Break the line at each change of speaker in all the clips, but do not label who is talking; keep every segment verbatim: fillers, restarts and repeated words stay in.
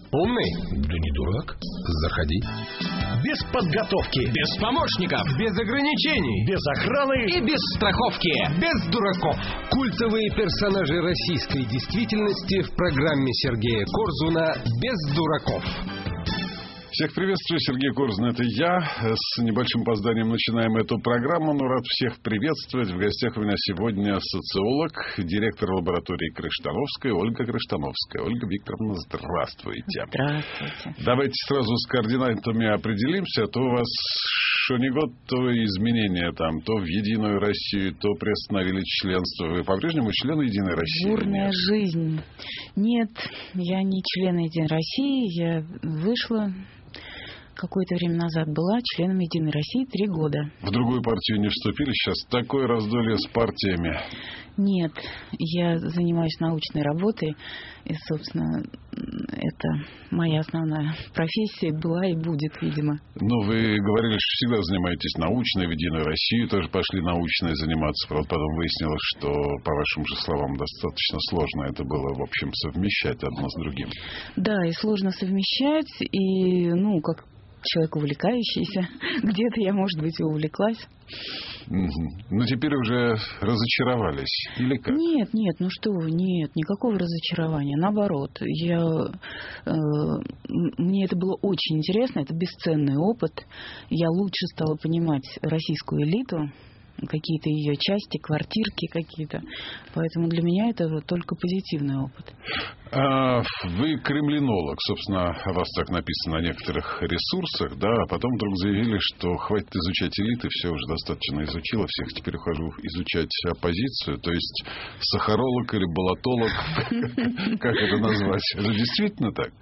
Умный? Да не дурак. Заходи.
Без подготовки.
Без помощников.
Без ограничений.
Без охраны.
И без страховки.
Без дураков.
Культовые персонажи российской действительности в программе Сергея Корзуна «Без дураков».
Всех приветствую, Сергей Корзун, это я. С небольшим опозданием начинаем эту программу, но рад всех приветствовать. В гостях у меня сегодня социолог, директор лаборатории Крыштановской Ольга Крыштановская. Ольга Викторовна, здравствуйте.
Здравствуйте.
Давайте сразу с координатами определимся, а то у вас что ни год, то изменения там, то в Единую Россию, то приостановили членство. Вы по-прежнему члены Единой России?
Бурная жизнь. Нет, я не член Единой России, я вышла... Какое-то время назад была членом Единой России три года.
В другую партию не вступили? Сейчас такое раздолье с партиями.
Нет, я занимаюсь научной работой. И, собственно, это моя основная профессия была и будет, видимо.
Ну, вы говорили, что всегда занимаетесь научной, в Единую Россию тоже пошли научной заниматься. Правда, потом выяснилось, что, по вашим же словам, достаточно сложно это было, в общем, совмещать одно с другим.
Да, и сложно совмещать, и, ну, как человек увлекающийся. Где-то я, может быть, и увлеклась.
Угу. Но теперь уже разочаровались? Или как?
Нет, нет, ну что вы, нет, никакого разочарования. Наоборот, я, э, мне это было очень интересно, это бесценный опыт. Я лучше стала понимать российскую элиту, какие-то ее части, квартирки какие-то. Поэтому для меня это только позитивный опыт.
А вы кремлинолог, собственно, о вас так написано на некоторых ресурсах, да, а потом вдруг заявили, что хватит изучать элиты, все уже достаточно изучила всех, теперь ухожу изучать оппозицию, то есть сахаролог или болотолог, как это назвать? Это действительно так?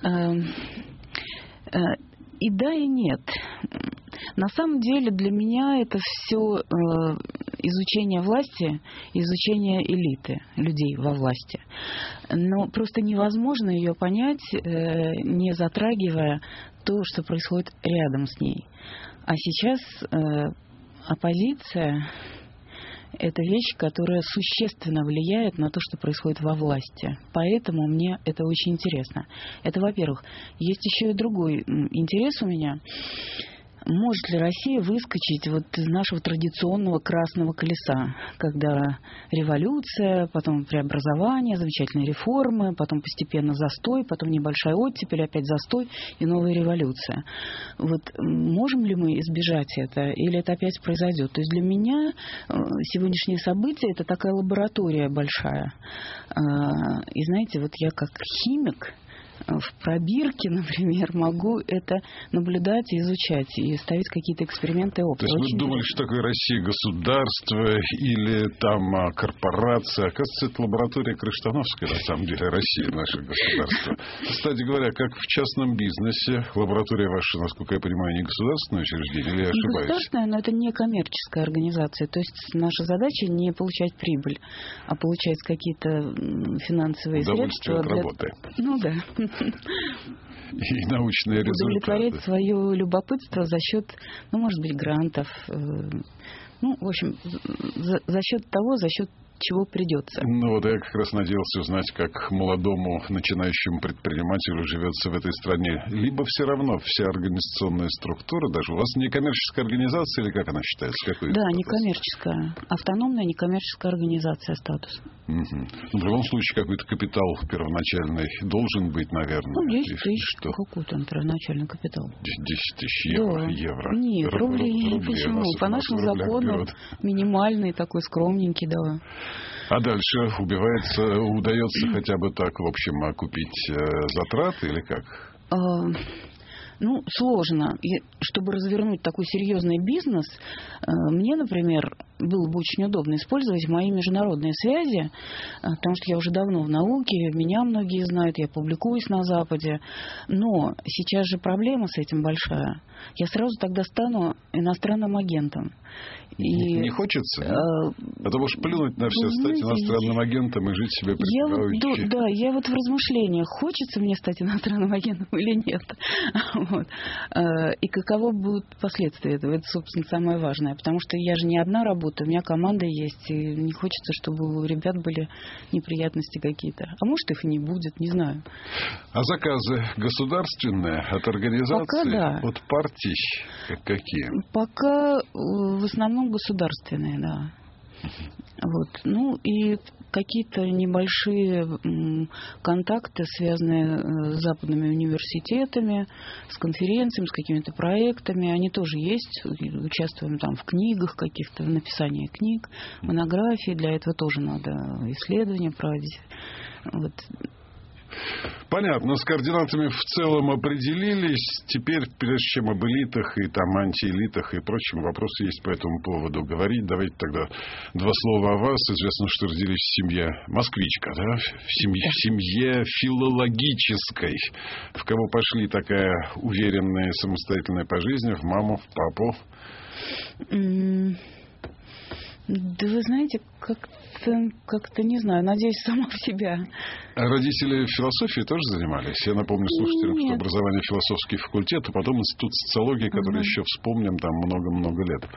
И да, и нет. На самом деле для меня это все э, изучение власти, изучение элиты, людей во власти. Но просто невозможно ее понять, э, не затрагивая то, что происходит рядом с ней. А сейчас э, оппозиция — это вещь, которая существенно влияет на то, что происходит во власти. Поэтому мне это очень интересно. Это, во-первых. Есть еще и другой интерес у меня. Может ли Россия выскочить вот из нашего традиционного красного колеса, когда революция, потом преобразование, замечательные реформы, потом постепенно застой, потом небольшая оттепель, опять застой и новая революция. Вот можем ли мы избежать это, или это опять произойдет? То есть для меня сегодняшние события — это такая лаборатория большая. И знаете, вот я как химик в пробирке, например, могу это наблюдать и изучать, и ставить какие-то эксперименты и опыт.
То есть
Очень
вы думали,
интересно.
что такое Россия государство или там корпорация? Оказывается, это лаборатория Крыштановской, на самом деле, Россия, наше государство. Кстати говоря, как в частном бизнесе, лаборатория ваша, насколько я понимаю, не государственное учреждение, или я ошибаюсь?
Государственная, но это не коммерческая организация. То есть наша задача не получать прибыль, а получать какие-то финансовые
удовольствие
средства.
от
Для...
работы.
Ну да.
И научные результаты.
Удовлетворять свое любопытство за счет, ну, может быть, грантов. Ну, в общем, за, за счет того, за счет чего придется.
Ну вот я как раз надеялся узнать, как молодому начинающему предпринимателю живется в этой стране. Либо все равно вся организационная структура, даже у вас не коммерческая организация, или как она считается? Какой
да,
статус?
Некоммерческая. Автономная некоммерческая организация статус.
Угу. Ну, в любом случае, какой-то капитал первоначальный должен быть, наверное.
Ну, десять тысяч.
Что?
Какой там первоначальный капитал?
десять тысяч евро.
Да.
евро.
Нет,
Руб,
рублей.
рубли.
Почему?
Нас,
По нашему закону минимальный, такой скромненький, да.
А дальше убивается, удается хотя бы так, в общем, окупить э, затраты или как?
А, ну, сложно. И, чтобы развернуть такой серьезный бизнес, э, мне, например, было бы очень удобно использовать мои международные связи, э, потому что я уже давно в науке, меня многие знают, я публикуюсь на Западе. Но сейчас же проблема с этим большая. Я сразу тогда стану иностранным агентом.
И не хочется? А, потому что плюнуть на все, стать иностранным агентом и жить себе припеваючи.
Я вот, да, я вот в размышлениях, хочется мне стать иностранным агентом или нет. Вот. И каково будут последствия этого? Это, собственно, самое важное. Потому что я же не одна работаю, у меня команда есть, и не хочется, чтобы у ребят были неприятности какие-то. А может, их и не будет, не знаю.
А заказы государственные от организаций,
Пока да.
от партий какие?
Пока в основном государственные, да. Вот. Ну и какие-то небольшие м, контакты, связанные с западными университетами, с конференциями, с какими-то проектами, они тоже есть. Участвуем там в книгах каких-то, в написании книг, монографии. Для этого тоже надо исследования проводить. Вот.
Понятно. С координатами в целом определились. Теперь, прежде чем об элитах и там антиэлитах и прочем, вопросы есть по этому поводу говорить. Давайте тогда два слова о вас. Известно, что родились в семье москвичка, да? В семье, в семье филологической. В кого пошли такая уверенная, самостоятельная по жизни? В маму, в папу?
Да вы знаете, как-то, как-то не знаю, надеюсь, сама в себя.
А родители философией тоже занимались? Я напомню слушателям,
Нет.
что образование философский факультет, а потом институт социологии, который угу. еще вспомним там много-много лет.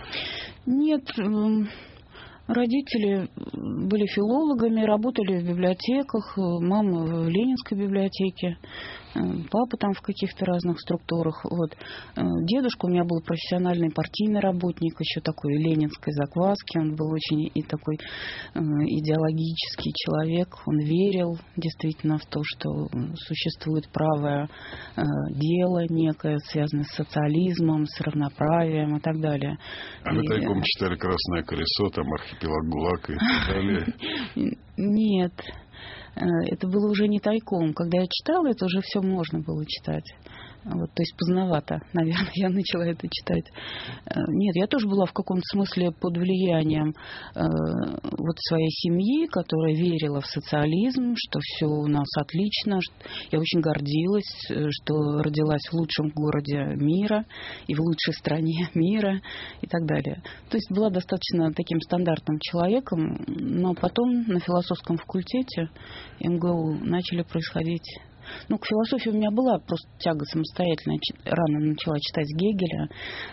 Нет, родители были филологами, работали в библиотеках, мама в Ленинской библиотеке, папа там в каких-то разных структурах. Вот. Дедушка у меня был профессиональный партийный работник, еще такой ленинской закваски. Он был очень и такой идеологический человек. Он верил действительно в то, что существует правое дело некое, связанное с социализмом, с равноправием и так далее.
А вы
и...
тайком читали «Красное колесо», там «Архипелаг ГУЛАГ» и так далее?
Нет. Это было уже не тайком. Когда я читала, это уже все можно было читать. Вот, то есть поздновато, наверное, я начала это читать. Нет, я тоже была в каком-то смысле под влиянием э, вот своей семьи, которая верила в социализм, что все у нас отлично. Я очень гордилась, что родилась в лучшем городе мира и в лучшей стране мира и так далее. То есть была достаточно таким стандартным человеком, но потом на философском факультете эм гэ у начали происходить... Ну, к философии у меня была просто тяга самостоятельная. Рано начала читать Гегеля.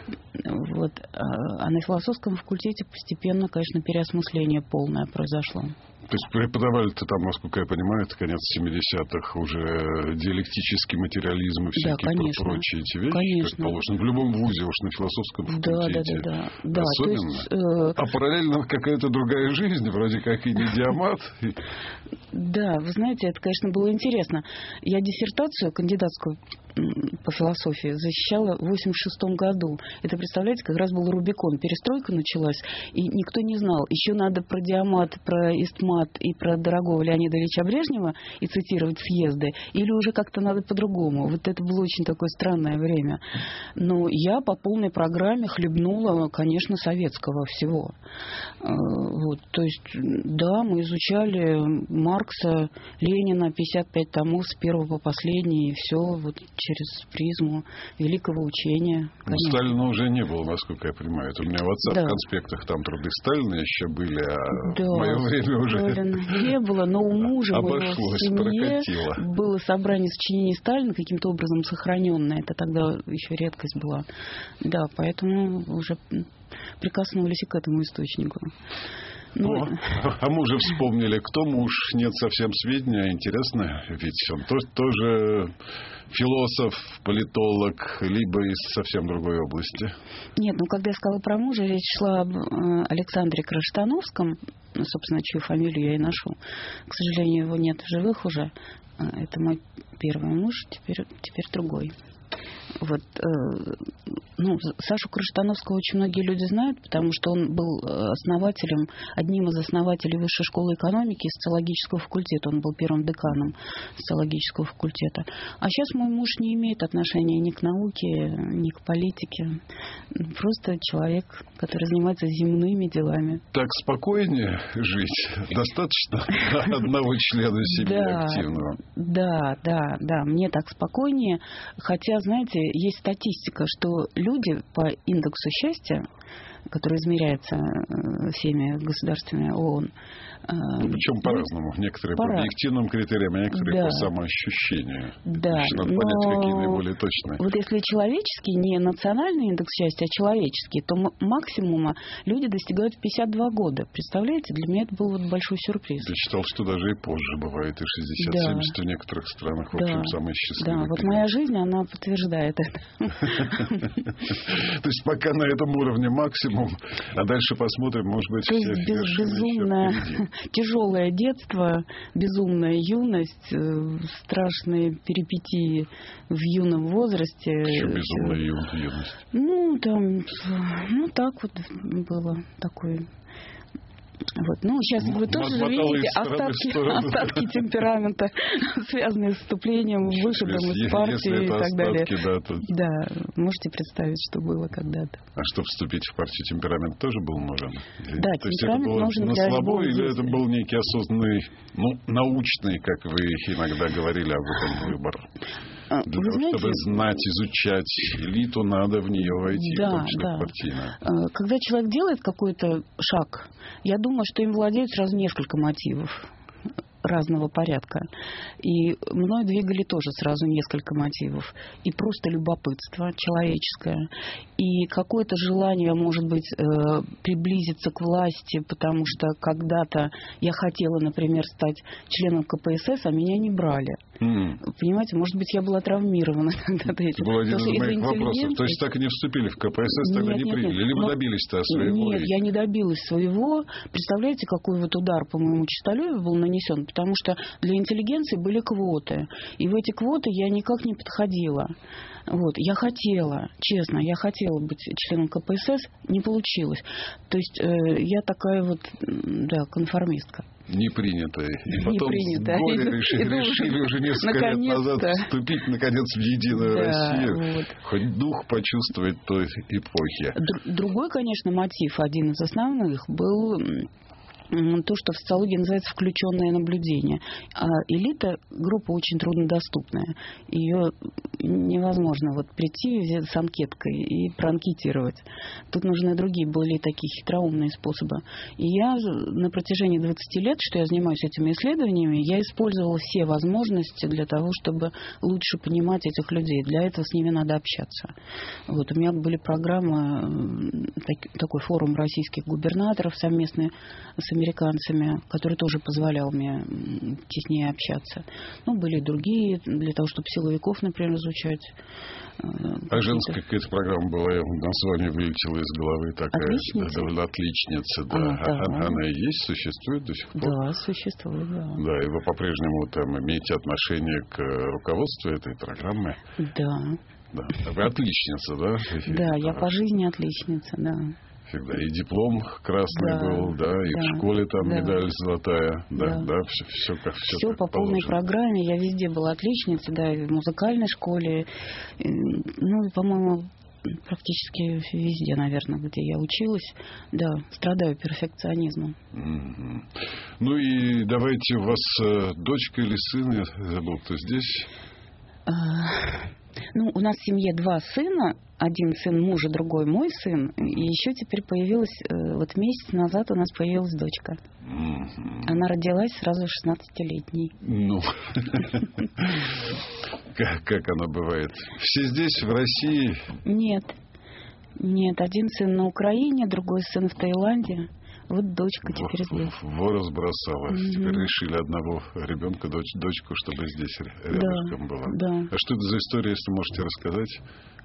Вот. А на философском факультете постепенно, конечно, переосмысление полное произошло.
То есть преподавали-то там, насколько я понимаю, это конец семидесятых, уже диалектический материализм и всякие
да,
про- прочие эти вещи,
конечно.
как положено. В любом вузе, уж на философском факультете.
Да, да, да. да.
Особенно.
Да, то есть, э...
А параллельно какая-то другая жизнь, вроде как и не диамат.
Да, вы знаете, это, конечно, было интересно. Я диссертацию кандидатскую по философии защищала в восемьдесят шестом году. Это, представляете, как раз был Рубикон. Перестройка началась, и никто не знал. Еще надо про диамат, про истмат и про дорогого Леонида Ильича Брежнева и цитировать съезды, или уже как-то надо по-другому. Вот это было очень такое странное время. Но я по полной программе хлебнула, конечно, советского всего. Вот, то есть, да, мы изучали Маркса, Ленина, пятьдесят пять томов с первого по последний, и все вот через призму великого учения.
Ну, Сталина уже не было, насколько я понимаю. Это у меня в отца да. в конспектах там труды Сталина еще были, а
да,
в мое время уже
не было, но у мужа
обошлось,
в семье
прокатило.
Было собрание сочинений Сталина каким-то образом сохраненное. Это тогда еще редкость была. Да, поэтому уже прикоснулись и к этому источнику.
Ну, а мы уже вспомнили, кто муж, нет совсем сведения, интересно, ведь он тоже, тоже философ, политолог, либо из совсем другой области.
Нет, ну когда я сказала про мужа, речь шла об Александре Краштановском, собственно, чью фамилию я и ношу. К сожалению, его нет в живых уже. Это мой первый муж, теперь, теперь другой. Вот, э, ну, Сашу Краштановского очень многие люди знают, потому что он был основателем, одним из основателей Высшей школы экономики и социологического факультета. Он был первым деканом социологического факультета. А сейчас мой муж не имеет отношения ни к науке, ни к политике. Просто человек, который занимается земными делами.
Так спокойнее жить? Достаточно одного члена семьи активного?
Да, да, да. Мне так спокойнее. Хотя, знаете, есть статистика, что люди по индексу счастья который измеряется всеми государствами ООН.
Ну, причем по-разному. Некоторые по, по объективным критериям, а некоторые да. по самоощущению.
Да.
Значит, надо но... понять, какие наиболее точные.
Вот если человеческий, не национальный индекс счастья, а человеческий, то максимума люди достигают в пятьдесят два года. Представляете? Для меня это был вот большой сюрприз.
Я читал, что даже и позже бывает, и шестьдесят-семьдесят да. в некоторых странах, в общем, да. самые счастливые.
Да, вот моя жизнь, она подтверждает это.
То есть пока на этом уровне максимум, а дальше посмотрим, может быть, все
безумное, тяжелое детство, безумная юность, страшные перипетии в юном возрасте.
Еще безумная юность?
Ну, там, ну, так вот было, такой... Вот. Ну, сейчас вы тоже же видите остатки, остатки темперамента, связанные с вступлением, выходом из партии и так остатки, далее.
Да, то...
да, можете представить, что было когда-то.
А чтобы вступить в партию, темперамент тоже был нужен?
Да,
то
темперамент
есть это
нужен
было
для
на слабо, или
действия.
это был некий осознанный, ну, научный, как вы иногда говорили, об этом выбор? Для
Вы
того,
знаете,
чтобы знать, изучать элиту, надо в нее войти,
да,
в том числе
да.
в партийную.
Когда человек делает какой-то шаг, я думаю, что им владеют сразу несколько мотивов разного порядка. И мной двигали тоже сразу несколько мотивов. И просто любопытство человеческое, и какое-то желание, может быть, приблизиться к власти, потому что когда-то я хотела, например, стать членом ка пэ эс эс, а меня не брали. Mm. Понимаете, может быть, я была травмирована когда-то этим.
Это был один
Потому
из моих вопросов. То есть так и не вступили в ка пэ эс эс, тогда
нет,
не
нет,
приняли?
нет.
Или вы
Но...
добились-то своего?
Нет, я не добилась своего. Представляете, какой вот удар по моему честолюбию был нанесен? Потому что для интеллигенции были квоты. И в эти квоты я никак не подходила. Вот. Я хотела, честно, я хотела быть членом ка пэ эс эс, не получилось. То есть э, я такая вот, да, конформистка.
Не принятая. И потом
не
с горя решили, решили уже несколько лет назад вступить, наконец, в Единую да, Россию. Вот. Хоть дух почувствовать той эпохи.
Д- другой, конечно, мотив, один из основных, был... то, что в социологии называется включенное наблюдение. А элита — группа очень труднодоступная. Ее невозможно вот прийти с анкеткой и проанкетировать. Тут нужны другие, более такие хитроумные способы. И я на протяжении двадцати лет, что я занимаюсь этими исследованиями, я использовала все возможности для того, чтобы лучше понимать этих людей. Для этого с ними надо общаться. Вот. У меня были программы, так, такой форум российских губернаторов совместный с американцами, который тоже позволял мне теснее общаться. Ну, были другие, для того, чтобы силовиков, например, изучать.
А женская какая-то программа была, название вылетело из головы, такая
Отличница?
Да, отличница, да.
А, да.
Она, она и есть, существует до сих пор?
Да, существует, да.
Да, и вы по-прежнему там имеете отношение к руководству этой программы?
Да.
Да. Вы отличница, да?
Да, я по жизни отличница, да.
Всегда. И диплом красный да, был, да, и да, в школе там да, медаль золотая, да, да, да все, все как все.
Все
как
по
положено.
Полной программе. Я везде была отличницей, да, и в музыкальной школе, ну, и, по-моему, практически везде, наверное, где я училась, да, страдаю перфекционизмом.
Mm-hmm. Ну и давайте, у вас дочка или сын, я забыл, кто здесь?
Ну, у нас в семье два сына. Один сын мужа, другой мой сын. И еще теперь появилась, вот месяц назад у нас появилась дочка. Mm-hmm. Она родилась сразу шестнадцатилетней.
Ну, как она бывает? Все здесь, в России?
Нет. Нет, один сын на Украине, другой сын в Таиланде. Вот дочка теперь
во,
здесь.
Во разбросала. Mm-hmm. Теперь решили одного ребенка, дочь, дочку, чтобы здесь рядышком
да,
была.
Да.
А что это за история, если можете рассказать?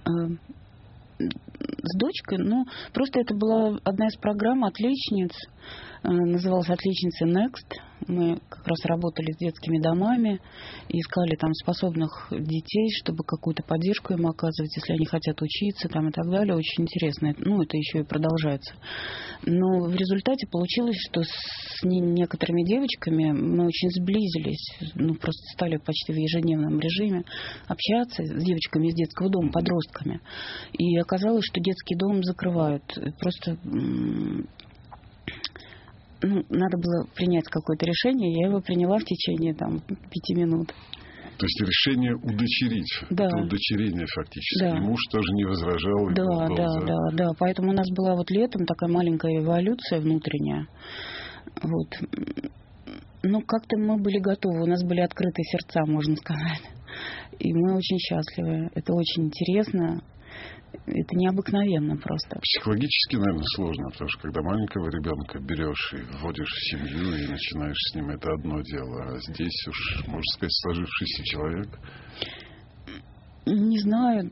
С дочкой, ну, просто это была одна из программ «Отличниц». Называлась «Отличница Next». Мы как раз работали с детскими домами и искали там способных детей, чтобы какую-то поддержку им оказывать, если они хотят учиться там и так далее. Очень интересно. Ну, это еще и продолжается. Но в результате получилось, что с некоторыми девочками мы очень сблизились. Ну, просто стали почти в ежедневном режиме общаться с девочками из детского дома, подростками. И оказалось, что детский дом закрывают. Просто... Ну, надо было принять какое-то решение, я его приняла в течение там пяти минут.
То То есть решение удочерить.
Да.
Это удочерение фактически.
Да.
И муж тоже не возражал.
Да,
был
да,
за...
да, да. Поэтому у нас была вот летом такая маленькая эволюция внутренняя. Вот. Ну, как-то мы были готовы. У нас были открытые сердца, можно сказать. И мы очень счастливы. Это очень интересно. Это необыкновенно просто.
Психологически, наверное, сложно, потому что когда маленького ребенка берешь и вводишь в семью и начинаешь с ним, это одно дело. А здесь уж, можно сказать, сложившийся человек.
Не знаю.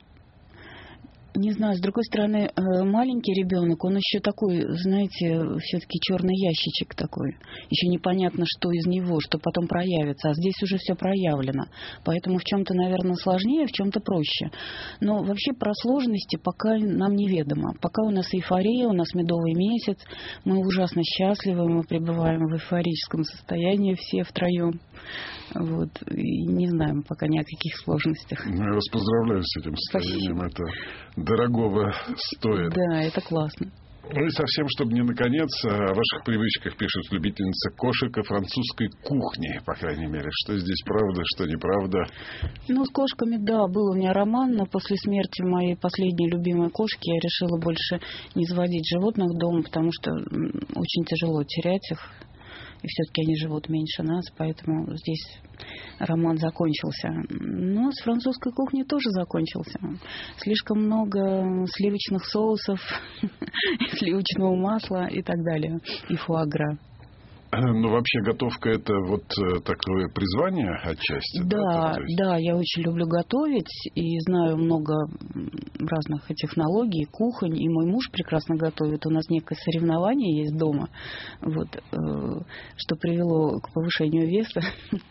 Не знаю, с другой стороны, маленький ребенок, он еще такой, знаете, все-таки черный ящичек такой. Еще непонятно, что из него, что потом проявится. А здесь уже все проявлено. Поэтому в чем-то, наверное, сложнее, в чем-то проще. Но вообще про сложности пока нам неведомо. Пока у нас эйфория, у нас медовый месяц. Мы ужасно счастливы, мы пребываем в эйфорическом состоянии все втроем. Вот. И не знаем пока ни о каких сложностях.
Ну, я вас поздравляю с этим состоянием.
Спасибо.
Это дорогого стоит.
Да, это классно.
Ну и совсем, чтобы не наконец, о ваших привычках пишут любительница кошек и французской кухни, по крайней мере. Что здесь правда, что неправда?
Ну, с кошками, да, был у меня роман, но после смерти моей последней любимой кошки я решила больше не заводить животных дома, потому что очень тяжело терять их. И все-таки они живут меньше нас, поэтому здесь роман закончился. Но с французской кухней тоже закончился. Слишком много сливочных соусов, сливочного масла и так далее. И фуагра.
Ну, вообще, готовка – это вот такое призвание отчасти?
Да,
да,
есть... да, я очень люблю готовить и знаю много разных технологий, кухонь. И мой муж прекрасно готовит. У нас некое соревнование есть дома, вот, что привело к повышению веса.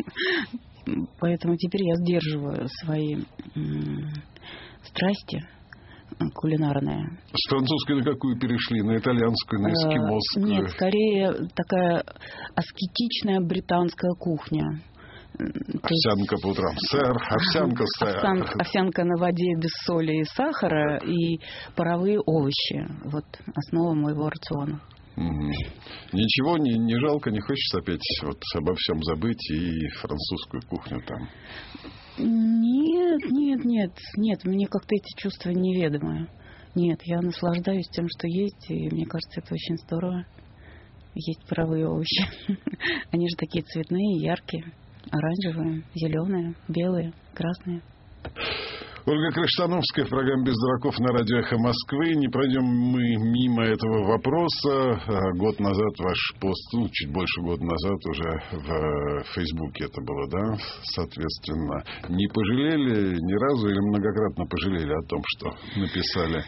Поэтому теперь я сдерживаю свои страсти кулинарная.
С французской на какую перешли? На итальянскую, на эскимосскую?
Нет, скорее такая аскетичная британская кухня.
Овсянка по утрам, сэр, овсянка, сэр.
Овсянка, овсянка на воде без соли и сахара и паровые овощи. Вот основа моего рациона.
Угу. Ничего не, не жалко, не хочется опять вот обо всем забыть и французскую кухню там?
Нет, нет, нет, нет, мне как-то эти чувства неведомы. Нет, я наслаждаюсь тем, что есть, и мне кажется, это очень здорово. Есть паровые овощи. Они же такие цветные, яркие, оранжевые, зеленые, белые, красные.
Ольга Крыштановская в программе «Без дураков» на радио «Эхо Москвы». Не пройдем мы мимо этого вопроса. Год назад ваш пост, ну, чуть больше года назад уже в Фейсбуке это было, да? Соответственно, не пожалели ни разу или многократно пожалели о том, что написали?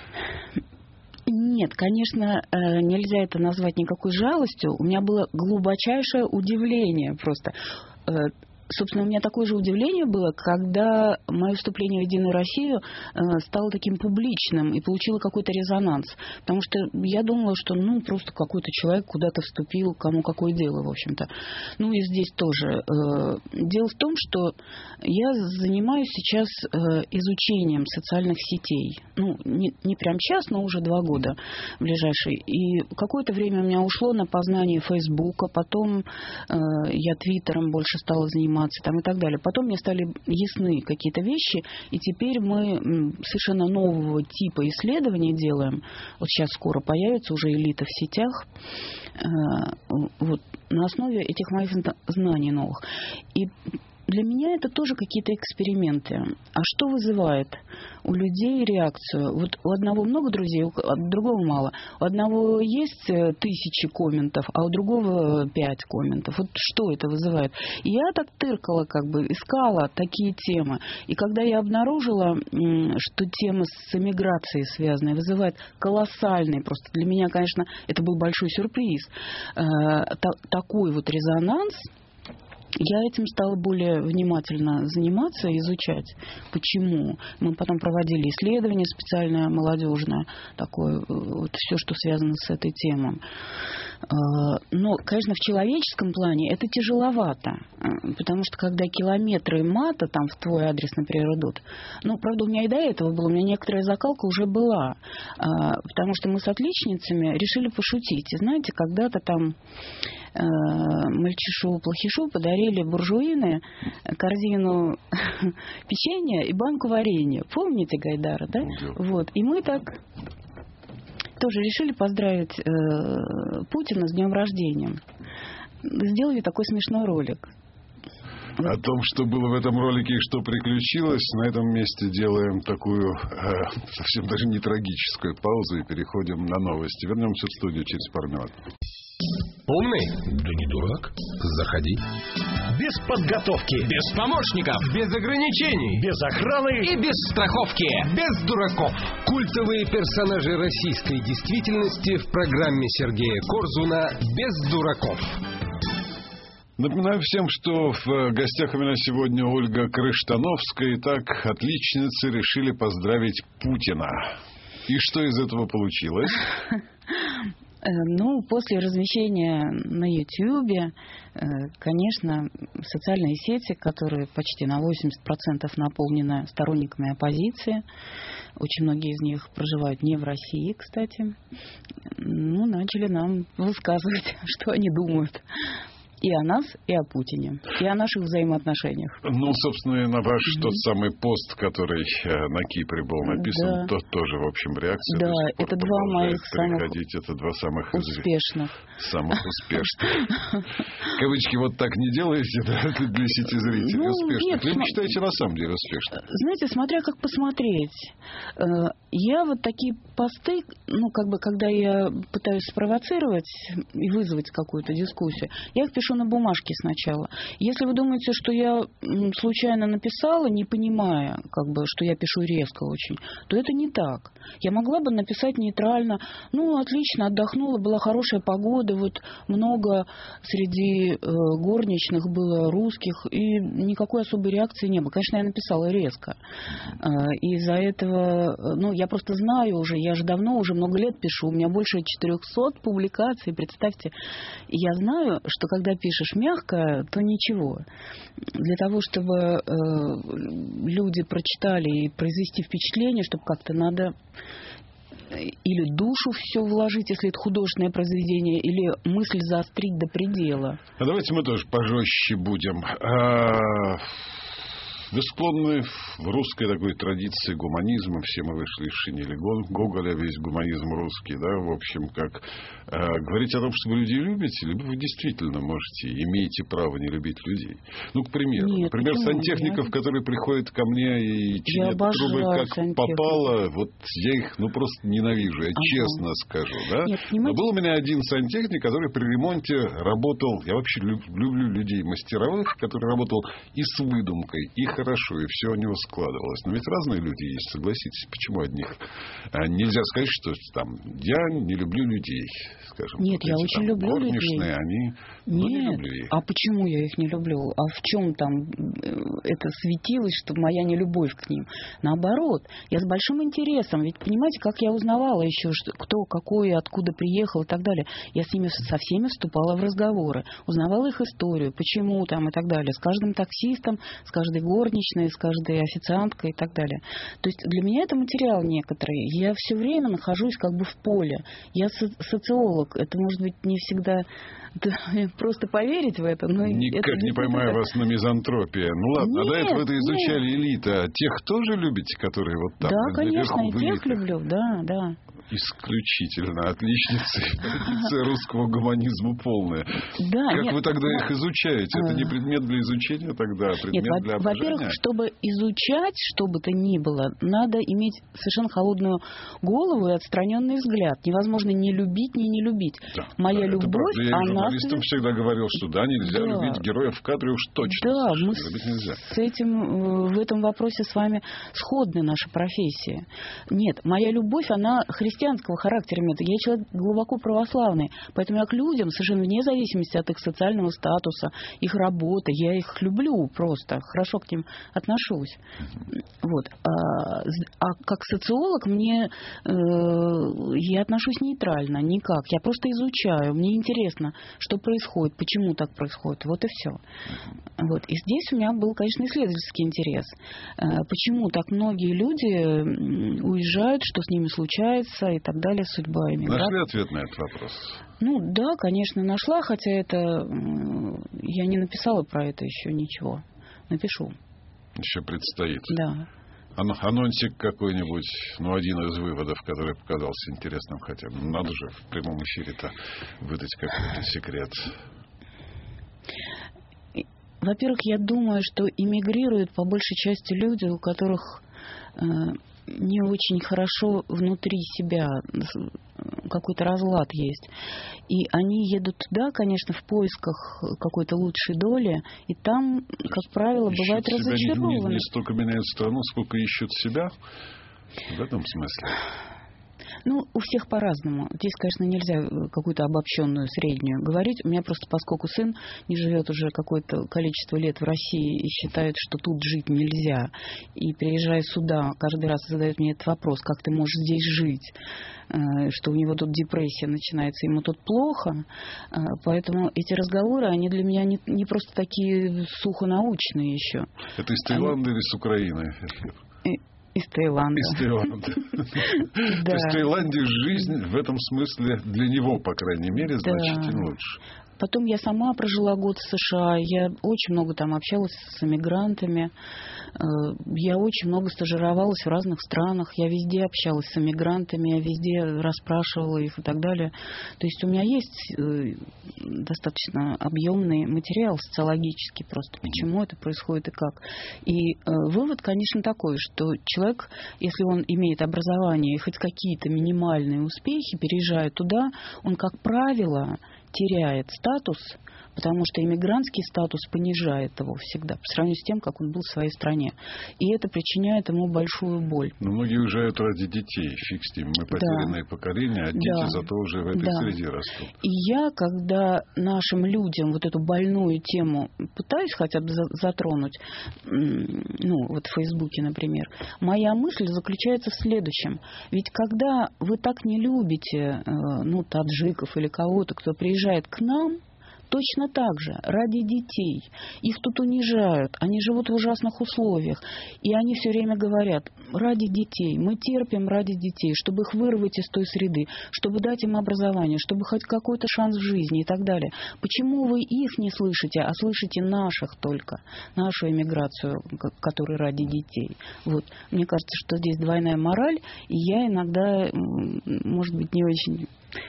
Нет, конечно, нельзя это назвать никакой жалостью. У меня было глубочайшее удивление просто. Собственно, у меня такое же удивление было, когда мое вступление в «Единую Россию» стало таким публичным и получило какой-то резонанс. Потому что я думала, что ну просто какой-то человек куда-то вступил, кому какое дело, в общем-то. Ну и здесь тоже. Дело в том, что я занимаюсь сейчас изучением социальных сетей. Ну, не, не прям сейчас, но уже два года ближайшие. И какое-то время у меня ушло на познание Фейсбука, потом я Твиттером больше стала заниматься, там и так далее. Потом мне стали ясны какие-то вещи, и теперь мы совершенно нового типа исследований делаем. Вот сейчас скоро появится уже элита в сетях, вот, на основе этих моих знаний новых. И для меня это тоже какие-то эксперименты. А что вызывает у людей реакцию? Вот у одного много друзей, у другого мало. У одного есть тысячи комментов, а у другого пять комментов. Вот что это вызывает? И я так тыркала, как бы, искала такие темы. И когда я обнаружила, что тема с эмиграцией связанная вызывает колоссальный, просто для меня, конечно, это был большой сюрприз, такой вот резонанс, я этим стала более внимательно заниматься и изучать. Почему? Мы потом проводили исследование специальное, молодежное, такое, вот все, что связано с этой темой. Но, конечно, в человеческом плане это тяжеловато, потому что когда километры мата там в твой адрес, например, идут, ну, правда, у меня и до этого было, у меня некоторая закалка уже была, потому что мы с отличницами решили пошутить. И знаете, когда-то там мальчишу-плохишу подарили буржуины корзину печенья и банку варенья. Помните Гайдара, да? Вот. И мы так тоже решили поздравить э, Путина с днем рождения. Сделали такой смешной ролик.
О том, что было в этом ролике и что приключилось, на этом месте делаем такую э, совсем даже не трагическую паузу и переходим на новости. Вернемся в студию через пару минут.
Умный? Да не дурак. Заходи.
Без подготовки.
Без помощников.
Без ограничений.
Без охраны.
И без страховки.
Без дураков. Культовые персонажи российской действительности в программе Сергея Корзуна «Без дураков».
Напоминаю всем, что в гостях у меня сегодня Ольга Крыштановская. Итак, отличницы решили поздравить Путина. И что из этого получилось?
Ну, после размещения на Ютьюбе, конечно, социальные сети, которые почти на восемьдесят процентов наполнены сторонниками оппозиции, очень многие из них проживают не в России, кстати, ну, начали нам высказывать, что они думают. И о нас, и о Путине, и о наших взаимоотношениях.
Ну, собственно, и на ваш mm-hmm. тот самый пост, который на Кипре был написан,
да.
тот тоже, в общем, реакция.
Да, это два моих самых
это два самых
успешных.
Самых успешных. Кавычки вот так не делаете, да, для сети зрителей
ну,
успешных.
Нет,
Вы
см...
считаете на самом деле успешных?
Знаете, смотря как посмотреть. Я вот такие посты, ну, как бы, когда я пытаюсь спровоцировать и вызвать какую-то дискуссию, я их пишу на бумажке сначала. Если вы думаете, что я случайно написала, не понимая, как бы, что я пишу резко очень, то это не так. Я могла бы написать нейтрально. Ну, отлично, отдохнула, была хорошая погода, вот много среди э, горничных было русских, и никакой особой реакции не было. Конечно, я написала резко. Э, и из-за этого, ну, я просто знаю уже, я же давно, уже много лет пишу, у меня больше четырехсот публикаций, представьте. Я знаю, что когда пишешь мягко, то ничего. Для того, чтобы э, люди прочитали и произвести впечатление, чтобы как-то надо или душу все вложить, если это художественное произведение, или мысль заострить до предела.
А давайте мы тоже пожестче будем. А... Вы склонны в русской такой традиции гуманизма, все мы вышли из шинели Гоголя, весь гуманизм русский, да, в общем, как э, говорить о том, что вы людей любите, либо вы действительно можете, имеете право не любить людей. Ну, к примеру,
Нет,
например,
почему?
сантехников, я... которые приходят ко мне и чинят трубы как сантехник. Попало, вот я их, ну, просто ненавижу, я ага. честно скажу, да.
Нет,
Но был у меня один сантехник, который при ремонте работал, я вообще люблю людей мастеровых, который работал и с выдумкой, и хорошо, и все у него складывалось. Но ведь разные люди есть, согласитесь. Почему одних? Нельзя сказать, что там я не люблю людей, скажем.
Нет,
вот
я
эти,
очень
там,
люблю
горничные,
людей.
Они, ну,
Нет,
не люблю их.
А почему я их не люблю? А в чем там это светилось, что моя нелюбовь к ним? Наоборот, я с большим интересом. Ведь понимаете, как я узнавала еще, что, кто, какой, откуда приехал и так далее. Я с ними со всеми вступала в разговоры, узнавала их историю, почему там и так далее. С каждым таксистом, с каждой горничной, с каждой официанткой и так далее. То есть для меня это материал некоторый. Я все время нахожусь как бы в поле. Я со- социолог. Это может быть не всегда... Просто поверить в это, но...
Никак
это
не поймаю
так.
вас на мизантропии. Ну ладно,
нет,
а до этого это изучали
нет.
элита. А тех тоже любите, которые вот там?
Да, конечно, и
элитах?
тех люблю, да, да.
Исключительно. Отличница. Традиция русского гуманизма полная.
Да,
как
нет,
вы тогда
ну,
их изучаете? Это не предмет для изучения тогда, а предмет
нет,
для обожания?
во-первых, чтобы изучать что бы то ни было, надо иметь совершенно холодную голову и отстраненный взгляд. Невозможно не любить, не не любить.
Да,
Моя
да,
любовь,
Я
она...
журналистам всегда говорил, что да, нельзя
да.
любить героев в кадре уж точно.
Да, мы
любить нельзя.
с этим, в этом вопросе с вами сходны наши профессии. Нет, моя любовь, она христианского характера имеет. Я человек глубоко православный, поэтому я к людям, совершенно вне зависимости от их социального статуса, их работы, я их люблю просто, хорошо к ним отношусь. Вот. А А как социолог мне, э, я отношусь нейтрально, никак. Я просто изучаю, мне интересно, что происходит, почему так происходит. Вот и все. Вот. И здесь у меня был, конечно, исследовательский интерес. Э, почему так многие люди уезжают, что с ними случается и так далее, судьба иммиграции.
Нашли ответ на этот вопрос?
Ну да, конечно, нашла, хотя это я не написала про это еще ничего. Напишу.
Еще предстоит.
Да.
Анонсик какой-нибудь, ну, один из выводов, который показался интересным хотя бы. Надо же в прямом эфире-то выдать какой-то секрет.
Во-первых, я думаю, что эмигрируют по большей части люди, у которых э, не очень хорошо внутри себя, какой-то разлад есть. И они едут туда, конечно, в поисках какой-то лучшей доли, и там, как правило,
ищут
бывают
себя,
разочарованы.
Не, не, не столько меняют страну, сколько ищут себя в этом смысле.
Ну, у всех по-разному. Здесь, конечно, нельзя какую-то обобщенную среднюю говорить. У меня просто, поскольку сын не живет уже какое-то количество лет в России и считает, что тут жить нельзя, и приезжая сюда, каждый раз задает мне этот вопрос, как ты можешь здесь жить, что у него тут депрессия начинается, ему тут плохо. Поэтому эти разговоры, они для меня не, не просто такие сухонаучные еще.
Это из Таиланда они... или с Украины?
Из Таиланда.
Из Таиланда. То есть в Таиланде жизнь в этом смысле для него, по крайней мере, значительно лучше.
Потом я сама прожила год в США, я очень много там общалась с эмигрантами, я очень много стажировалась в разных странах, я везде общалась с эмигрантами, я везде расспрашивала их и так далее. То есть у меня есть достаточно объемный материал социологический просто, почему это происходит и как. И вывод, конечно, такой, что человек, если он имеет образование и хоть какие-то минимальные успехи, переезжая туда, он, как правило, теряет статус, потому что иммигрантский статус понижает его всегда по сравнению с тем, как он был в своей стране. И это причиняет ему большую боль.
Но многие уезжают ради детей. Фиг с ним. Мы потерянное да. поколение, а дети да. зато уже в этой да. среде растут.
И я, когда нашим людям вот эту больную тему пытаюсь хотя бы затронуть, ну, вот в Фейсбуке, например, моя мысль заключается в следующем. Ведь когда вы так не любите, ну, таджиков или кого-то, кто приезжает к нам, точно так же, ради детей. Их тут унижают, они живут в ужасных условиях. И они все время говорят, ради детей, мы терпим ради детей, чтобы их вырвать из той среды, чтобы дать им образование, чтобы хоть какой-то шанс в жизни и так далее. Почему вы их не слышите, а слышите наших только, нашу эмиграцию, которая ради детей? Вот. Мне кажется, что здесь двойная мораль, и я иногда, может быть, не очень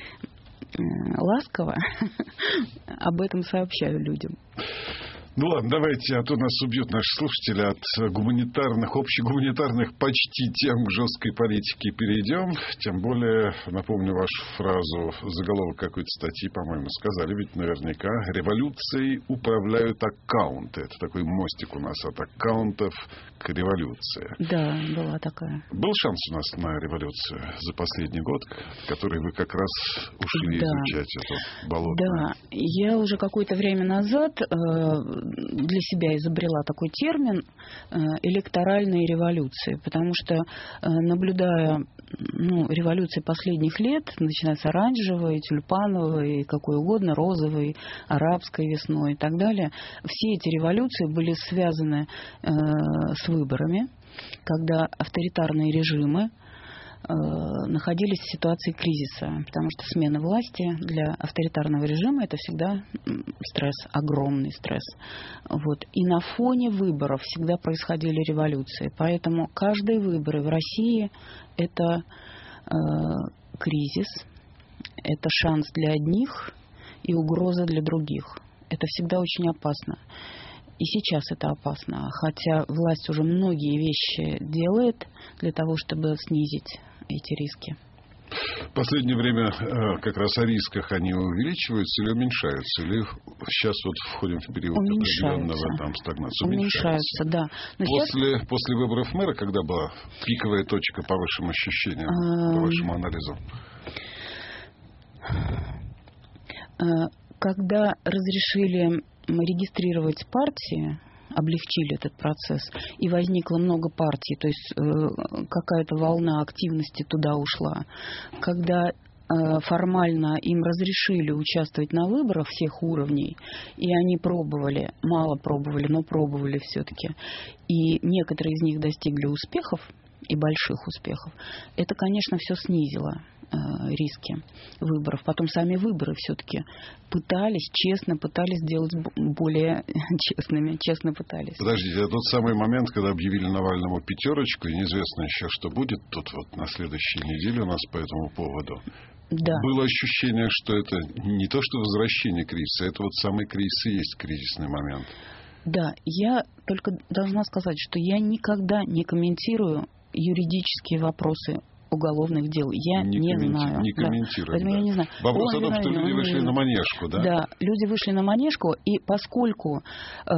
ласково об этом сообщаю людям.
Ну ладно, давайте, а то нас убьют наши слушатели, от гуманитарных, общегуманитарных почти тем к жесткой политике перейдем. Тем более, напомню вашу фразу, заголовок какой-то статьи, по-моему, сказали, ведь наверняка революцией управляют аккаунты. Это такой мостик у нас от аккаунтов к революции.
Да, была такая.
Был шанс у нас на революцию за последний год, который вы как раз ушли да. изучать это болото.
Да, я уже какое-то время назад для себя изобрела такой термин электоральные революции, потому что, наблюдая ну, революции последних лет, начиная с оранжевой, тюльпановой, какой угодно, розовой, арабской весной и так далее, все эти революции были связаны э, с выборами, когда авторитарные режимы находились в ситуации кризиса, потому что смена власти для авторитарного режима это всегда стресс, огромный стресс. Вот. И на фоне выборов всегда происходили революции. Поэтому каждые выборы в России это э, кризис, это шанс для одних и угроза для других. Это всегда очень опасно. И сейчас это опасно, хотя власть уже многие вещи делает для того, чтобы снизить эти риски.
В последнее время как раз о рисках они увеличиваются или уменьшаются? Или сейчас вот входим в период определенного там стагнации?
Уменьшаются, да. Но
после, сейчас... после выборов мэра, когда была пиковая точка по вашим ощущениям, а... по вашему анализу?
Когда разрешили регистрировать партии облегчили этот процесс. И возникло много партий, то есть э, какая-то волна активности туда ушла. Когда э, формально им разрешили участвовать на выборах всех уровней, и они пробовали, мало пробовали, но пробовали все-таки, и некоторые из них достигли успехов, и больших успехов, это, конечно, все снизило э, риски выборов. Потом сами выборы все-таки пытались, честно пытались сделать более честными, честно пытались.
Подождите, это тот самый момент, когда объявили Навальному пятерочку, и неизвестно еще, что будет тут вот на следующей неделе у нас по этому поводу.
Да.
Было ощущение, что это не то, что возвращение кризиса, это вот самый кризис и есть кризисный момент.
Да, я только должна сказать, что я никогда не комментирую юридические вопросы уголовных дел. Я не, не
комменти...
знаю.
Не комментирую.
Да. Поэтому
да.
я не знаю.
Вопрос
он
о том,
виновен,
что люди
он
вышли
виновен.
на манежку, да?
Да, люди вышли на манежку, и поскольку э,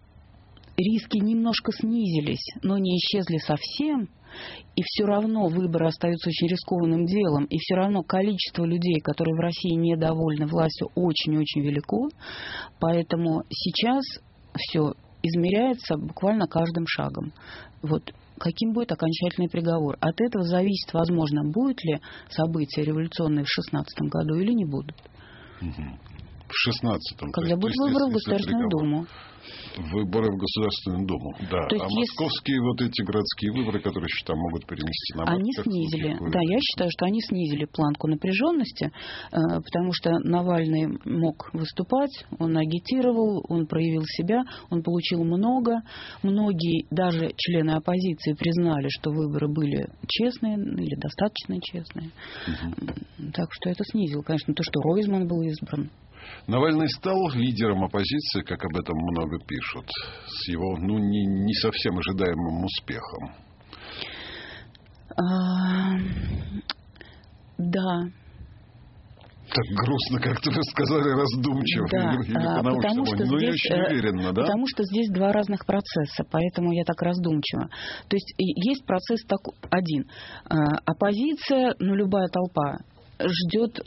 риски немножко снизились, но не исчезли совсем, и все равно выборы остаются очень рискованным делом, и все равно количество людей, которые в России недовольны властью, очень-очень велико, поэтому сейчас все измеряется буквально каждым шагом. Вот каким будет окончательный приговор. От этого зависит, возможно, будут ли события революционные в шестнадцатом году или не будут.
Угу. В шестнадцатом.
Когда будут выборы в Государственную Думу.
Выборы в Государственную Думу, да.
То есть
а
если...
московские вот эти городские выборы, которые еще там могут перенести на март,
они снизили. Да, я считаю, что они снизили планку напряженности, потому что Навальный мог выступать, он агитировал, он проявил себя, он получил много. Многие, даже члены оппозиции, признали, что выборы были честные или достаточно честные. Угу. Так что это снизило, конечно, то, что Ройзман был избран.
Навальный стал лидером оппозиции, как об этом много пишут, с его, ну, не, не совсем ожидаемым успехом.
А, да.
Так грустно, как-то вы сказали, раздумчиво.
Да,
или, или
а, потому, что
ну,
здесь,
очень уверенно, да?
Потому что здесь два разных процесса, поэтому я так раздумчива. То есть есть процесс такой, один. Оппозиция, ну, любая толпа ждет...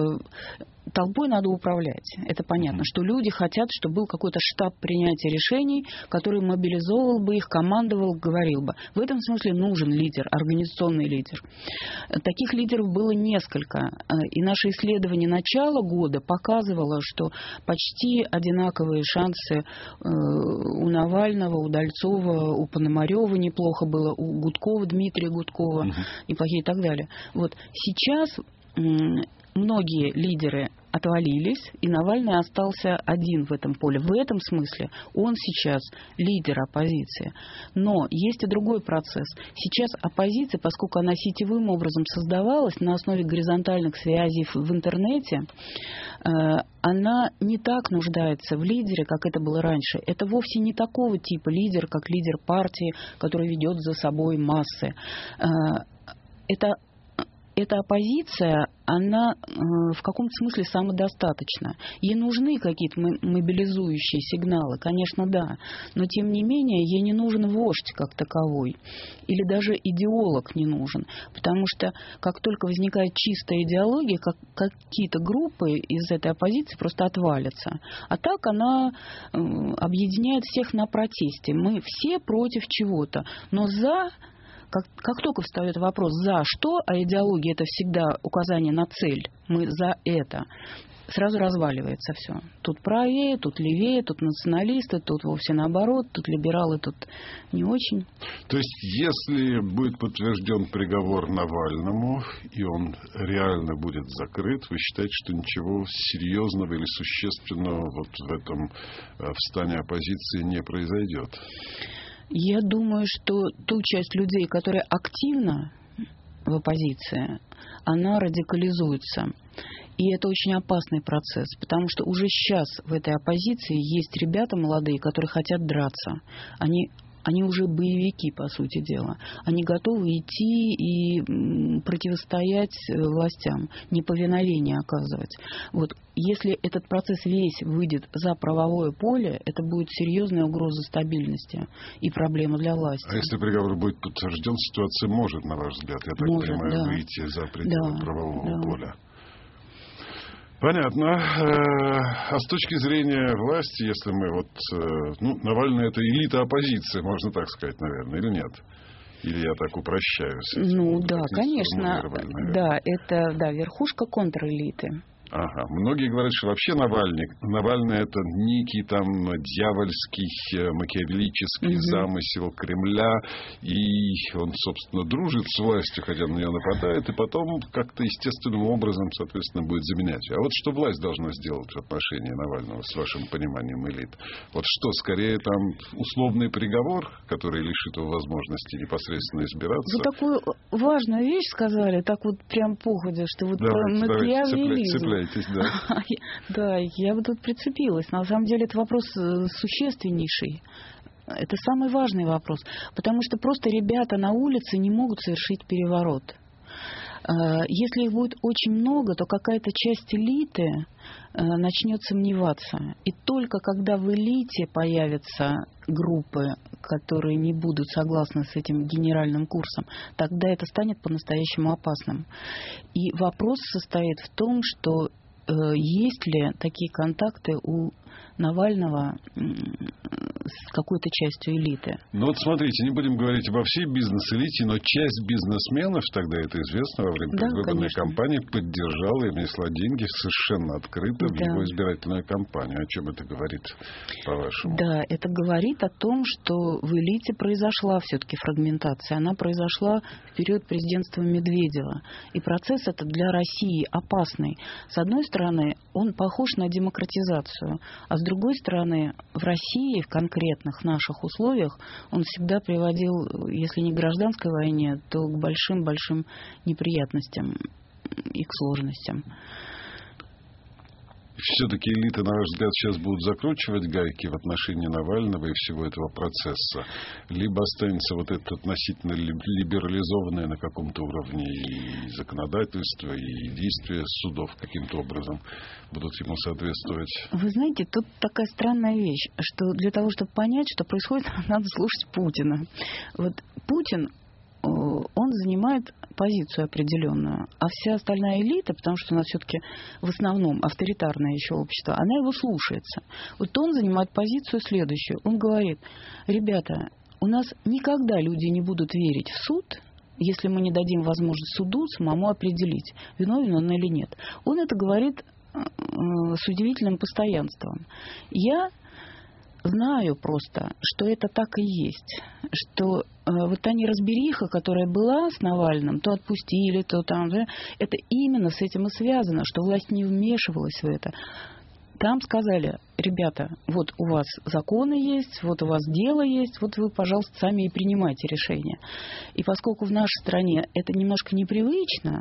Толпой надо управлять. Это понятно, что люди хотят, чтобы был какой-то штаб принятия решений, который мобилизовал бы их, командовал, говорил бы. В этом смысле нужен лидер, организационный лидер. Таких лидеров было несколько. И наше исследование начала года показывало, что почти одинаковые шансы у Навального, у Дальцова, у Пономарева неплохо было, у Гудкова, Дмитрия Гудкова, угу. неплохие и так далее. Вот сейчас... Многие лидеры отвалились, и Навальный остался один в этом поле. В этом смысле он сейчас лидер оппозиции. Но есть и другой процесс. Сейчас оппозиция, поскольку она сетевым образом создавалась на основе горизонтальных связей в интернете, она не так нуждается в лидере, как это было раньше. Это вовсе не такого типа лидер, как лидер партии, который ведет за собой массы. Это Эта оппозиция, она э, в каком-то смысле самодостаточна. Ей нужны какие-то мобилизующие сигналы, конечно, да. Но, тем не менее, ей не нужен вождь как таковой. Или даже идеолог не нужен. Потому что, как только возникает чистая идеология, как, какие-то группы из этой оппозиции просто отвалятся. А так она э, объединяет всех на протесте. Мы все против чего-то. Но за... Как, как только встает вопрос «за что?», а идеология – это всегда указание на цель, мы за это, сразу разваливается все. Тут правее, тут левее, тут националисты, тут вовсе наоборот, тут либералы, тут не очень. То
есть, если будет подтвержден приговор Навальному, и он реально будет закрыт, вы считаете, что ничего серьезного или существенного вот в этом встане оппозиции не произойдет?
Я думаю, что ту часть людей, которая активна в оппозиции, она радикализуется. И это очень опасный процесс, потому что уже сейчас в этой оппозиции есть ребята молодые, которые хотят драться. Они, они уже боевики, по сути дела. Они готовы идти и противостоять властям, неповиновение оказывать. Вот. Если этот процесс весь выйдет за правовое поле, это будет серьезная угроза стабильности и проблема для власти.
А если приговор будет подтвержден, ситуация может, на ваш взгляд, я так
может,
понимаю,
да.
выйти за пределы
да,
правового
да.
поля? Понятно. А с точки зрения власти, если мы вот... Ну, Навальный — это элита оппозиции, можно так сказать, наверное, или нет? Или я так упрощаю?
Ну, да, конечно. Да, это да, верхушка контрэлиты.
Ага. Многие говорят, что вообще Навальный, Навальный это некий там дьявольский, макиавеллический угу. замысел Кремля, и он, собственно, дружит с властью, хотя на нее нападает, и потом как-то естественным образом, соответственно, будет заменять ее. А вот что власть должна сделать в отношении Навального, с вашим пониманием, элит? Вот что, скорее там условный приговор, который лишит его возможности непосредственно избираться?
Вы такую важную вещь сказали, так вот прям походя, что вот
давайте,
про макиавелизм.
Да.
да, я бы тут прицепилась. На самом деле это вопрос существеннейший. Это самый важный вопрос. Потому что просто ребята на улице не могут совершить переворот. Если их будет очень много, то какая-то часть элиты начнет сомневаться. И только когда в элите появятся группы, которые не будут согласны с этим генеральным курсом, тогда это станет по-настоящему опасным. И вопрос состоит в том, что э, есть ли такие контакты у Навального с какой-то частью элиты.
Ну вот смотрите, не будем говорить обо всей бизнес-элите, но часть бизнесменов, тогда это известно, во время
да,
предвыборной кампании поддержала и внесла деньги совершенно открыто да. в его избирательную кампанию. О чем это говорит, по-вашему?
Да, это говорит о том, что в элите произошла все-таки фрагментация. Она произошла в период президентства Медведева. И процесс этот для России опасный. С одной стороны, он похож на демократизацию, а с другой стороны, в России, в конкретных наших условиях, он всегда приводил, если не к гражданской войне, то к большим-большим неприятностям и к сложностям.
Все-таки элиты, на ваш взгляд, сейчас будут закручивать гайки в отношении Навального и всего этого процесса? Либо останется вот это относительно либерализованное на каком-то уровне и законодательство, и действия судов каким-то образом будут ему соответствовать?
Вы знаете, тут такая странная вещь, что для того, чтобы понять, что происходит, надо слушать Путина. Вот Путин, он занимает позицию определенную, а вся остальная элита, потому что у нас все-таки в основном авторитарное еще общество, она его слушается. Вот он занимает позицию следующую. Он говорит: ребята, у нас никогда люди не будут верить в суд, если мы не дадим возможность суду самому определить, виновен он или нет. Он это говорит с удивительным постоянством. Я знаю просто, что это так и есть, что э, вот та неразбериха, которая была с Навальным, то отпустили, то там, да, это именно с этим и связано, что власть не вмешивалась в это. Там сказали: ребята, вот у вас законы есть, вот у вас дело есть, вот вы, пожалуйста, сами и принимайте решения. И поскольку в нашей стране это немножко непривычно,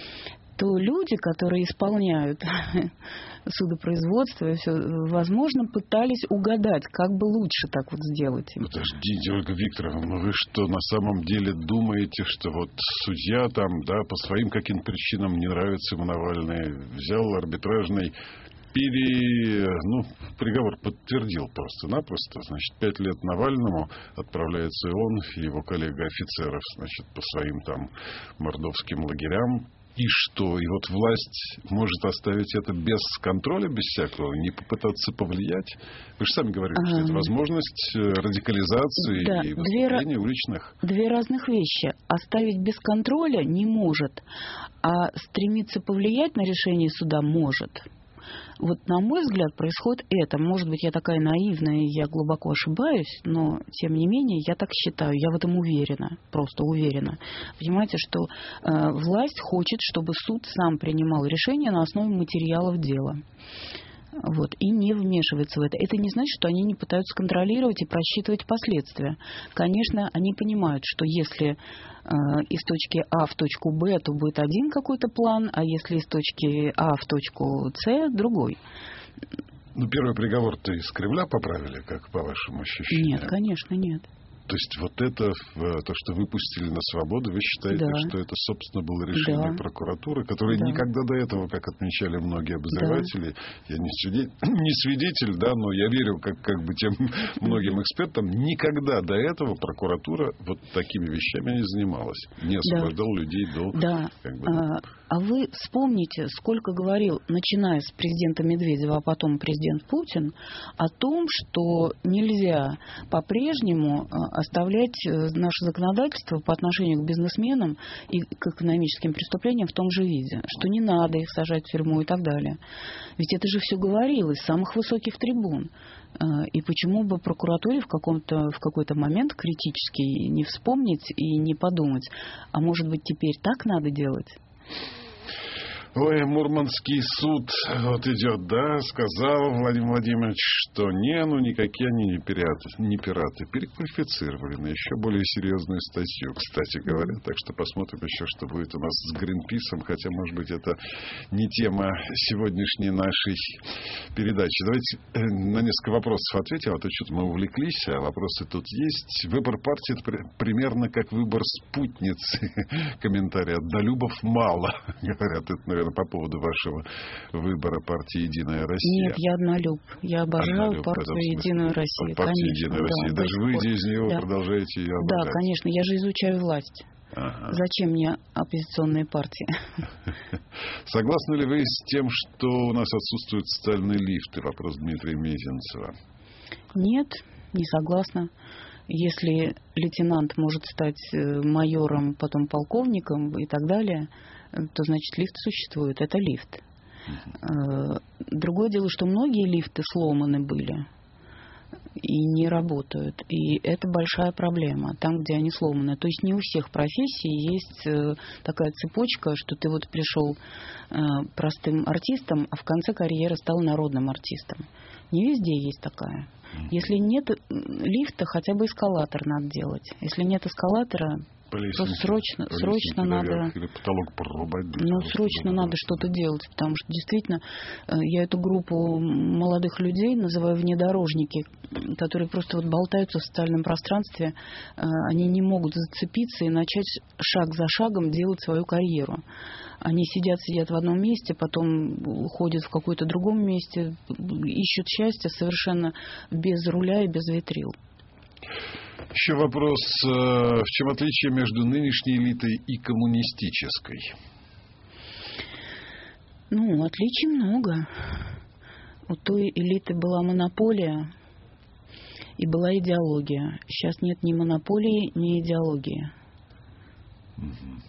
то люди, которые исполняют судопроизводство, и все, возможно, пытались угадать, как бы лучше так вот сделать.
Подождите, Ольга Викторовна, ну вы что, на самом деле думаете, что вот судья там, да, по своим каким-то причинам не нравится ему Навальный, взял арбитражный, пере... ну, приговор подтвердил просто-напросто, значит, пять лет Навальному, отправляется и он, и его коллега-офицеров, значит, по своим там мордовским лагерям. И что? И вот власть может оставить это без контроля, без всякого, не попытаться повлиять? Вы же сами говорили, а, что это возможность радикализации да, и выступления уличных.
Две разных вещи. Оставить без контроля не может, а стремиться повлиять на решение суда может. Вот, на мой взгляд, происходит это. Может быть, я такая наивная, и я глубоко ошибаюсь, но, тем не менее, я так считаю. Я в этом уверена, просто уверена. Понимаете, что э, власть хочет, чтобы суд сам принимал решение на основе материалов дела. Вот, и не вмешивается в это. Это не значит, что они не пытаются контролировать и просчитывать последствия. Конечно, они понимают, что если э, из точки А в точку Б, то будет один какой-то план, а если из точки А в точку С, другой.
Ну, первый приговор-то из Кремля поправили, как по вашему ощущению?
Нет, конечно, нет.
То есть вот это, то, что выпустили на свободу, вы считаете, да. что это, собственно, было решение да. прокуратуры, которая да. никогда до этого, как отмечали многие обозреватели, да. я не свидетель, не свидетель, да, но я верю как, как бы тем многим экспертам, никогда до этого прокуратура вот такими вещами не занималась, не освобождала да. людей до...
Да.
Как бы,
а, А вы вспомните, сколько говорил, начиная с президента Медведева, а потом президент Путин, о том, что нельзя по-прежнему оставлять наше законодательство по отношению к бизнесменам и к экономическим преступлениям в том же виде, что не надо их сажать в тюрьму и так далее. Ведь это же все говорилось с самых высоких трибун. И почему бы прокуратуре в, каком-то, в какой-то момент критический не вспомнить и не подумать, а может быть теперь так надо делать?
Ой, Мурманский суд вот идет, да, сказал Владимир Владимирович, что не, ну никакие они не пираты, не пираты, переквалифицировали на еще более серьезную статью, кстати говоря. Так что посмотрим еще, что будет у нас с Гринписом, хотя, может быть, это не тема сегодняшней нашей передачи. Давайте на несколько вопросов ответим, а то что-то мы увлеклись, а вопросы тут есть. Выбор партии — это примерно как выбор спутницы. Комментарий: однолюбов мало, говорят, это, наверное, по поводу вашего выбора партии «Единая Россия».
Нет, я однолюб. Я обожаю
однолюб,
партию «Единую Россию».
Партию
Конечно,
«Единая Россия».
да,
Даже выйдя из нее,
да.
вы продолжаете ее обожать.
Да, конечно. Я же изучаю власть. Ага. Зачем мне оппозиционные партии?
Согласны ли вы с тем, что у нас отсутствуют социальные лифты? Вопрос Дмитрия Мезенцева.
Нет, не согласна. Если лейтенант может стать майором, потом полковником и так далее, то, значит, лифт существует. Это лифт. Uh-huh. Другое дело, что многие лифты сломаны были и не работают. И это большая проблема, там, где они сломаны. То есть не у всех профессий есть такая цепочка, что ты вот пришел простым артистом, а в конце карьеры стал народным артистом. Не везде есть такая. Если нет лифта, хотя бы эскалатор надо делать. Если нет эскалатора, то срочно, срочно надо,
или потолок порубать,
ну, срочно надо что-то делать, потому что действительно я эту группу молодых людей называю внедорожники, которые просто вот болтаются в социальном пространстве, они не могут зацепиться и начать шаг за шагом делать свою карьеру. Они сидят, сидят в одном месте, потом ходят в какое-то другом месте, ищут счастье совершенно без руля и без ветрил.
Еще вопрос. В чем отличие между нынешней элитой и коммунистической?
Ну, отличий много. У той элиты была монополия и была идеология. Сейчас нет ни монополии, ни идеологии.
Угу.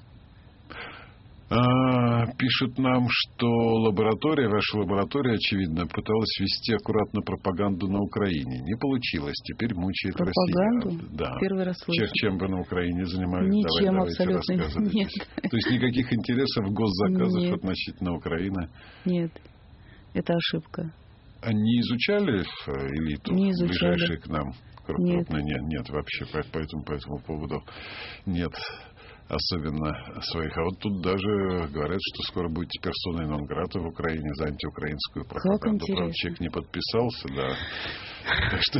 А, пишут нам, что лаборатория, ваша лаборатория, очевидно, пыталась вести аккуратно пропаганду на Украине. Не получилось. Теперь мучает
пропаганду?
Россия. Да.
Первый раз слышу.
Чем вы на Украине занимались?
Ничем,
Давай,
абсолютно нет.
То есть никаких интересов госзаказов
нет.
относительно Украины?
Нет. Это ошибка.
А не изучали элиту,
не изучали.
ближайшие к нам?
Нет.
Нет, нет, вообще по, по, этому, по этому поводу нет особенно своих. А вот тут даже говорят, что скоро будете персоной нон-грата в Украине за антиукраинскую пропаганду. Правда, человек не подписался, да. Так что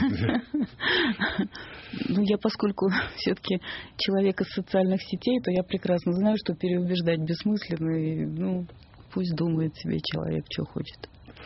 ну, я, поскольку все-таки человек из социальных сетей, то я прекрасно знаю, что переубеждать бессмысленно. И, ну, пусть думает себе человек, что хочет.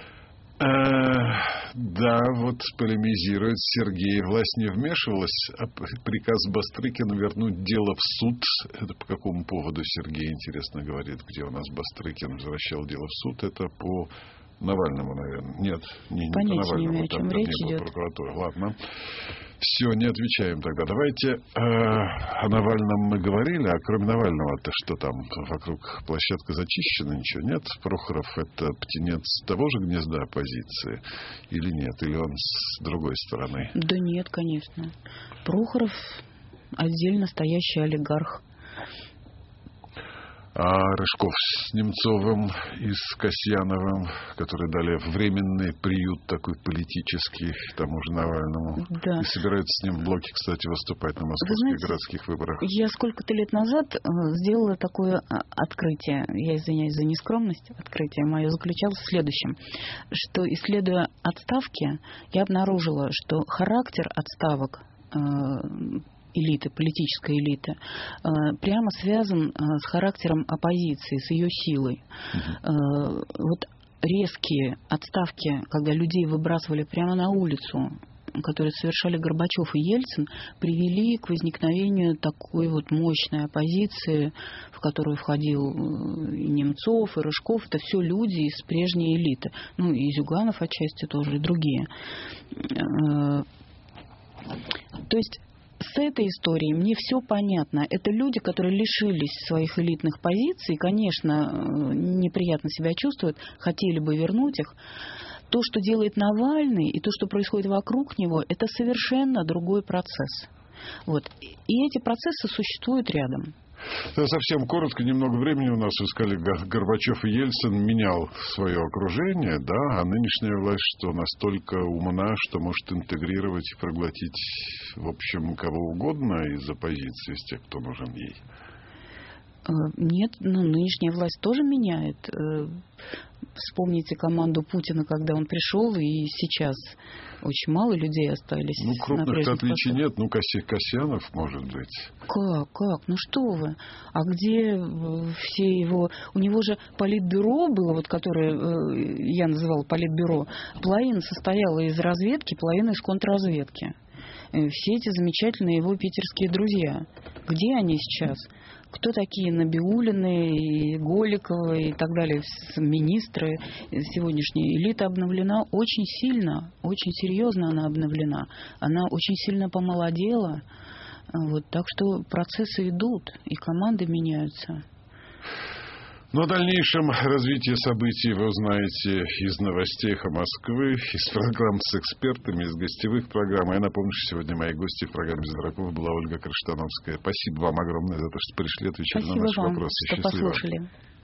Да, вот полемизирует Сергей. Власть не вмешивалась, а приказ Бастрыкина вернуть дело в суд. Это по какому поводу Сергей, интересно, говорит, где у нас Бастрыкин возвращал дело в суд? Это по Навальному, наверное. Нет, не, не по Навальному. Не имею, там, там не было прокуратуры. Ладно. Все, не отвечаем тогда. Давайте э, о Навальном мы говорили, а кроме Навального-то что там? Вокруг площадка зачищена, ничего нет? Прохоров — это птенец того же гнезда оппозиции или нет? Или он с другой стороны?
Да нет, конечно. Прохоров отдельно стоящий олигарх.
А Рыжков с Немцовым и с Касьяновым, которые дали временный приют такой политический тому же Навальному.
Да.
И собираются с ним в блоке, кстати, выступать на московских
знаете,
городских выборах.
Я сколько-то лет назад сделала такое открытие, я извиняюсь за нескромность, открытие мое заключалось в следующем, что, исследуя отставки, я обнаружила, что характер отставок элиты, политической элиты, прямо связан с характером оппозиции, с ее силой. Uh-huh. Вот резкие отставки, когда людей выбрасывали прямо на улицу, которые совершали Горбачев и Ельцин, привели к возникновению такой вот мощной оппозиции, в которую входил и Немцов, и Рыжков. Это все люди из прежней элиты. Ну, и Зюганов отчасти тоже, и другие. То есть с этой историей мне все понятно. Это люди, которые лишились своих элитных позиций, конечно, неприятно себя чувствуют, хотели бы вернуть их. То, что делает Навальный, и то, что происходит вокруг него, это совершенно другой процесс. Вот. И эти процессы существуют рядом.
Да, совсем коротко, немного времени у нас, вы сказали, Горбачев и Ельцин менял свое окружение, да, а нынешняя власть что, настолько умна, что может интегрировать и проглотить, в общем, кого угодно из оппозиции, из тех, кто нужен ей?
Нет, ну, нынешняя власть тоже меняет. Вспомните команду Путина, когда он пришел, и сейчас очень мало людей остались.
Ну, крупных отличий
постах.
нет. Ну, Касьянов, может быть.
Как? Как? Ну, что вы? А где все его... У него же политбюро было, вот, которое я называла политбюро. Половина состояла из разведки, половина из контрразведки. Все эти замечательные его питерские друзья. Где они сейчас? Кто такие Набиуллины, и Голикова и так далее, министры? Сегодняшняя элита обновлена очень сильно, очень серьезно она обновлена. Она очень сильно помолодела. Вот, так что процессы идут, и команды меняются.
Но о дальнейшем развитии событий вы узнаете из новостей Москвы, из программ с экспертами, из гостевых программ. Я напомню, что сегодня моей гостью в программе «Без дураков» была Ольга Криштановская. Спасибо вам огромное за то, что пришли, отвечали
Спасибо
на наши
вам,
вопросы.
что
Счастливо.
Послушали.